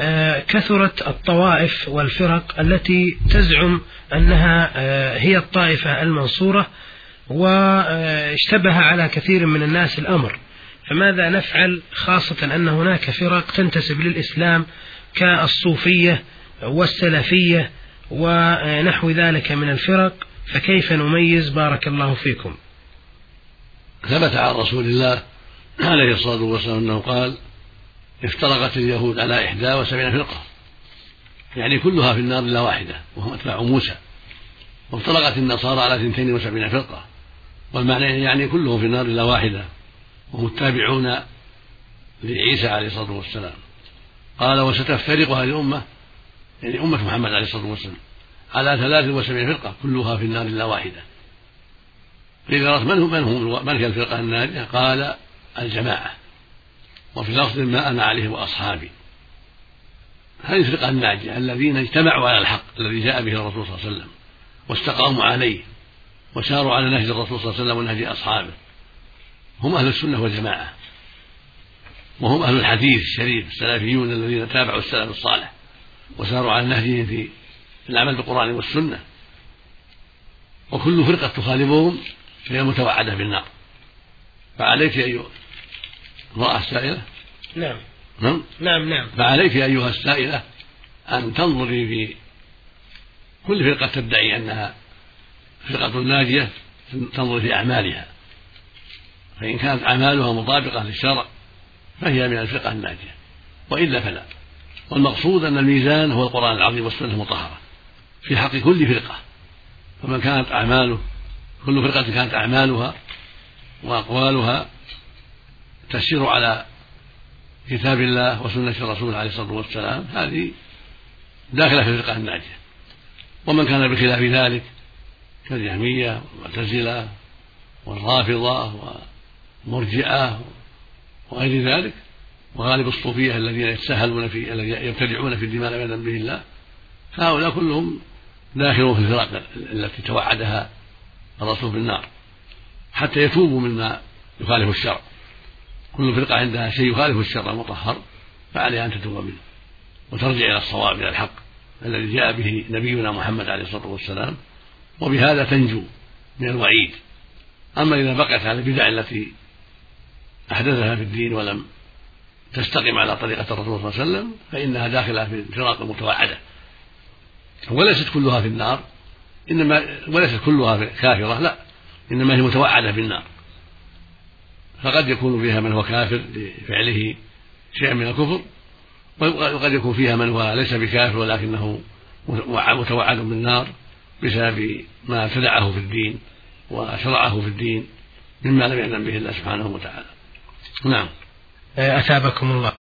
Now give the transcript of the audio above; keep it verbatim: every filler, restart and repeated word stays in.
كثرت الطوائف والفرق التي تزعم أنها هي الطائفة المنصورة، واشتبه على كثير من الناس الأمر، فماذا نفعل خاصة أن هناك فرق تنتسب للإسلام كالصوفية والسلفية ونحو ذلك من الفرق، فكيف نميز؟ بارك الله فيكم. ثبت عن رسول الله عليه الصلاة والسلام أنه قال: افترقت اليهود على إحدى وسبعين فرقة، يعني كلها في النار إلا واحدة وهم أتباع موسى، وافترقت النصارى على اثنتين وسبعين فرقة، والمعنى يعني كلهم في النار إلا واحدة وهم التابعون لعيسى عليه الصلاة والسلام. قال: وستفترق هذه الأمة، يعني أمة محمد عليه الصلاة والسلام، على ثلاث وسبعين فرقة كلها في النار إلا واحدة. قيل: من هم من هم من هي الفرقة الناجية؟ قال: الجماعة، وفي لفظ: ما أنا عليه وأصحابي. هذه الفرقة الناجية الذين اجتمعوا على الحق الذي جاء به الرسول صلى الله عليه وسلم واستقاموا عليه وساروا على نهج الرسول صلى الله عليه وسلم ونهج أصحابه، هم أهل السنة والجماعة، وهم أهل الحديث الشريف السلفيون الذين تابعوا السلف الصالح وساروا على نهجهم في العمل بالقرآن والسنة. وكل فرقة تخالفهم فهي متوعدة بالنار. فعليك أيها المرأة السائلة نعم نعم نعم نعم فعليك أيها السائلة أن تنظري في كل فرقة تدعي أنها فرقة ناجية، تنظري في أعمالها، فإن كانت أعمالها مطابقة للشرع فهي من الفرقة الناجية، وإلا فلا. والمقصود أن الميزان هو القرآن العظيم والسنة المطهرة في حق كل فرقة، فمن كانت أعماله كل فرقة كانت أعمالها وأقوالها تسير على كتاب الله وسنة الرسول عليه الصلاة والسلام هذه داخلة في الفرقة الناجية. ومن كان بخلاف ذلك كالجهمية والمعتزلة والرافضة والمرجئة وغير ذلك وغالب الصوفية الذين يتساهلون في الذين يبتدعون في الدماء عياذا به الله، فهؤلاء كلهم داخلون في الفرق التي توعدها الرسول بالنار حتى يتوبوا مما يخالف الشرع. كل فرقة عندها شيء يخالف الشرع المطهر فعليها أن تتوب منه وترجع إلى الصواب إلى الحق الذي جاء به نبينا محمد عليه الصلاة والسلام، وبهذا تنجو من الوعيد. أما إذا بقيت على البدع التي أحدثها في الدين ولم تستقم على طريقة الرسول صلى الله عليه وسلم فإنها داخلة في الفرق المتوعدة، وليست كلها في النار، إنما وليست كلها كافرة، لا، إنما هي متوعدة بالنار. فقد يكون فيها من هو كافر لفعله شيئا من الكفر، وقد يكون فيها من هو ليس بكافر ولكنه متوعد بالنار بسبب ما ابتدعه في الدين وشرعه في الدين مما لم يعلم به الله سبحانه وتعالى. نعم. أثابكم الله.